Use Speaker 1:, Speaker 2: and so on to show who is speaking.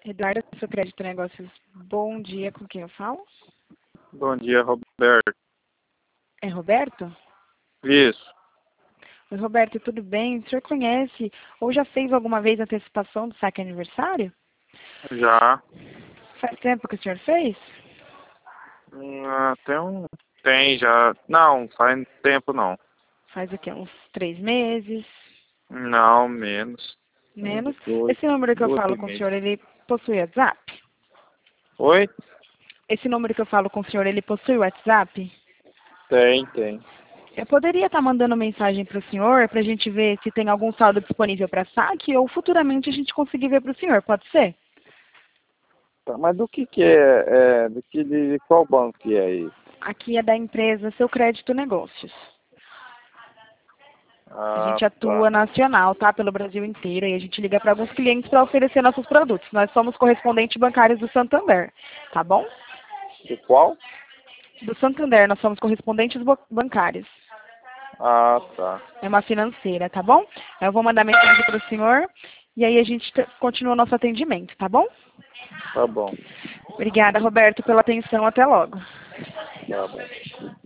Speaker 1: Eduardo, seu crédito negócios. Bom dia, com quem eu falo?
Speaker 2: Bom dia, Roberto.
Speaker 1: É Roberto?
Speaker 2: Isso.
Speaker 1: Oi, Roberto, tudo bem? O senhor conhece ou já fez alguma vez antecipação do saque aniversário?
Speaker 2: Já.
Speaker 1: Faz tempo que o senhor fez?
Speaker 2: Tem já. Não, faz tempo não.
Speaker 1: Faz o quê? Uns 3 meses?
Speaker 2: Não, menos.
Speaker 1: Menos?
Speaker 2: Dois,
Speaker 1: Esse número que eu
Speaker 2: dois
Speaker 1: falo com o
Speaker 2: meses.
Speaker 1: senhor, ele possui WhatsApp?
Speaker 2: Oi?
Speaker 1: Esse número que eu falo com o senhor, ele possui WhatsApp?
Speaker 2: Tem.
Speaker 1: Eu poderia estar mandando mensagem para o senhor para a gente ver se tem algum saldo disponível para saque ou futuramente a gente conseguir ver para o senhor, pode ser?
Speaker 2: Tá, mas do que é? De qual banco que é aí?
Speaker 1: Aqui é da empresa Seu Crédito Negócios. A
Speaker 2: Ah,
Speaker 1: gente
Speaker 2: tá.
Speaker 1: atua nacional, tá? Pelo Brasil inteiro e a gente liga para alguns clientes para oferecer nossos produtos. Nós somos correspondentes bancários do Santander, tá bom?
Speaker 2: De qual?
Speaker 1: Do Santander, nós somos correspondentes bancários.
Speaker 2: Ah, tá.
Speaker 1: É uma financeira, tá bom? Eu vou mandar mensagem para o senhor e aí a gente continua o nosso atendimento, tá bom?
Speaker 2: Tá bom.
Speaker 1: Obrigada, Roberto, pela atenção. Até logo.
Speaker 2: Tá bom.